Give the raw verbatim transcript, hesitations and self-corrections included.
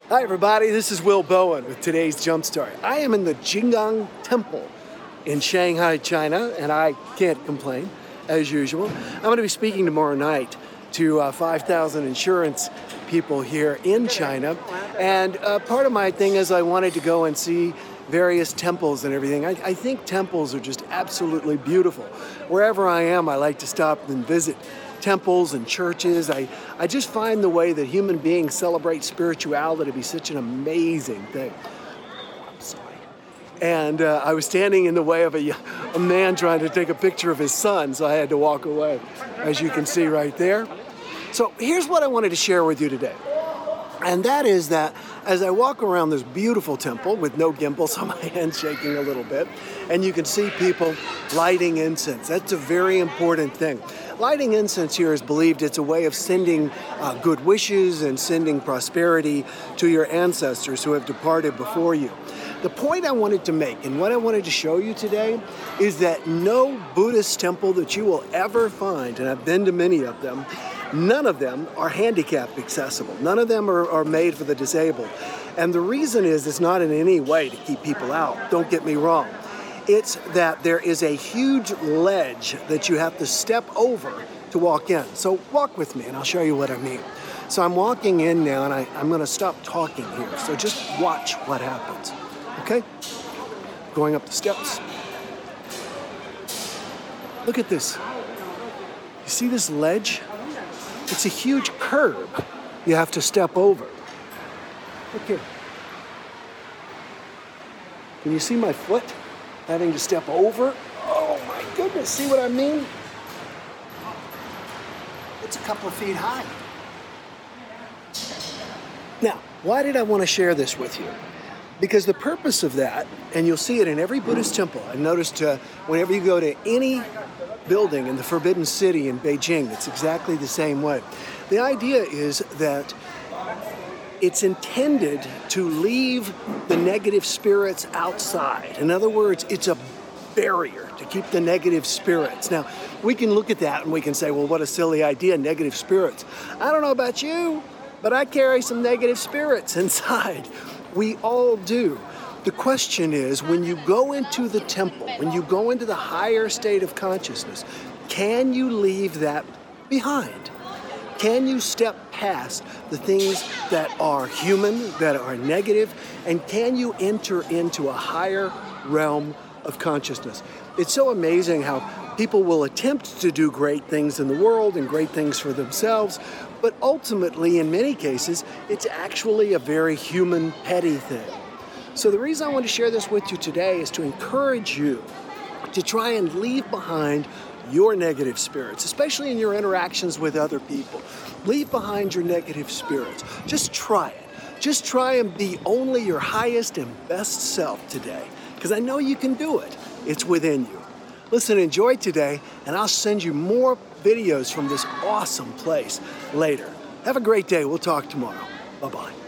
Hi everybody, this is Will Bowen with today's Jump Story. I am in the Jinggang Temple in Shanghai, China, and I can't complain, as usual. I'm going to be speaking tomorrow night to uh, five thousand insurance people here in China, and uh, part of my thing is I wanted to go and see various temples and everything. I, I think temples are just absolutely beautiful. Wherever I am, I like to stop and visit temples and churches. I, I just find the way that human beings celebrate spirituality to be such an amazing thing. I'm sorry. And uh, I was standing in the way of a, a man trying to take a picture of his son, so I had to walk away, as you can see right there. So here's what I wanted to share with you today. And that is that as I walk around this beautiful temple with no gimbal, so my hand's shaking a little bit, and you can see people lighting incense. That's a very important thing. Lighting incense here is believed it's a way of sending uh, good wishes and sending prosperity to your ancestors who have departed before you. The point I wanted to make and what I wanted to show you today is that no Buddhist temple that you will ever find, and I've been to many of them, none of them are handicap accessible. None of them are, are made for the disabled. And the reason is it's not in any way to keep people out. Don't get me wrong. It's that there is a huge ledge that you have to step over to walk in. So walk with me and I'll show you what I mean. So I'm walking in now and I, I'm going to stop talking here. So just watch what happens. Okay? Going up the steps. Look at this. You see this ledge? It's a huge curb you have to step over. Look here. Can you see my foot having to step over? Oh my goodness, see what I mean? It's a couple of feet high. Now, why did I want to share this with you? Because the purpose of that, and you'll see it in every Buddhist temple. I've noticed uh, whenever you go to any building in the Forbidden City in Beijing, it's exactly the same way. The idea is that it's intended to leave the negative spirits outside. In other words, it's a barrier to keep the negative spirits. Now, we can look at that and we can say, well, what a silly idea, negative spirits. I don't know about you, but I carry some negative spirits inside. We all do. The question is, when you go into the temple, when you go into the higher state of consciousness, can you leave that behind? Can you step past the things that are human, that are negative, and can you enter into a higher realm of consciousness? It's so amazing how people will attempt to do great things in the world and great things for themselves, but ultimately, in many cases, it's actually a very human, petty thing. So the reason I want to share this with you today is to encourage you to try and leave behind your negative spirits, especially in your interactions with other people. Leave behind your negative spirits. Just try it. Just try and be only your highest and best self today, because I know you can do it. It's within you. Listen, enjoy today, and I'll send you more videos from this awesome place later. Have a great day. We'll talk tomorrow. Bye-bye.